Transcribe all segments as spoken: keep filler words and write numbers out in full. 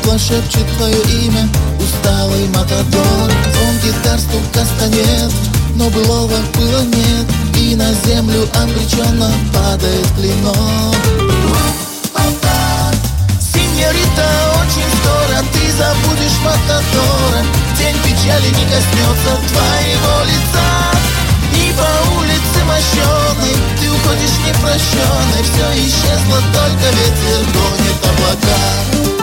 стекла шепчет твое имя, усталый матадор. Звон гитар, стук кастанет, но былого пыла нет, и на землю обреченно падает клинок. Синьорита, очень скоро ты забудешь матадора. День печали не коснется твоего лица, и по улице мощеной ты уходишь непрощенной. Все исчезло, только ветер гонит облака.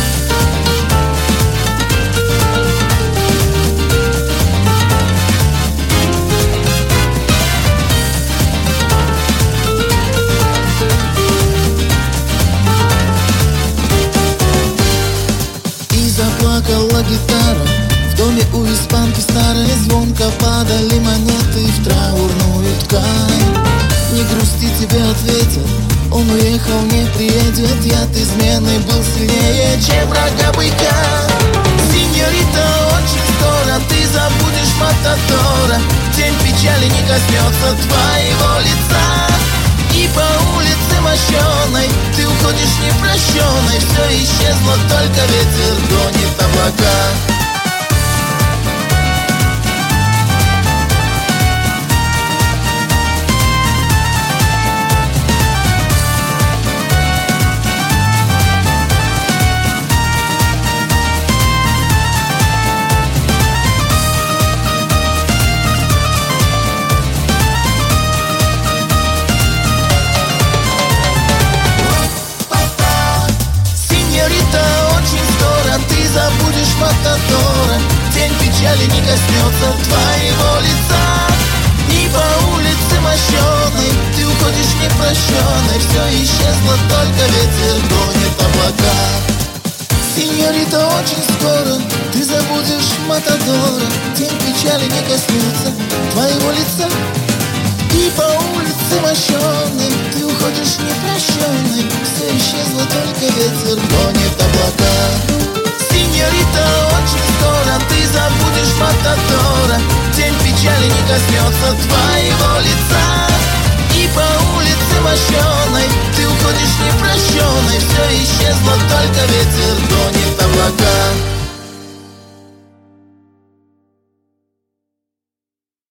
Заплакала гитара, в доме у испанки старой звонко падали монеты в траурную ткань. Не грусти, тебе ответят, он уехал, не приедет. Яд измены был сильнее, чем врага быка. Синьорита, очень скоро ты забудешь матадора. День печали не коснется твоего лица, и по улице мощеной ты уходишь непрощенной. Все исчезло, только ветер гонит облака. Забудешь матадора, день печали не коснется твоего лица, и по улице мощеной ты уходишь непрощенной. Все исчезло, только ветер гонит облака. Синьорита, очень скоро ты забудешь матадора. День печали не коснется твоего лица, и по улице мощеной ты уходишь непрощенной. Все исчезло, только ветер гонит облака. Синьорита, очень скоро ты забудешь матадора. День печали не коснется твоего лица, и по улице мощеной ты уходишь непрощенной. Все исчезло, только ветер гонит облака.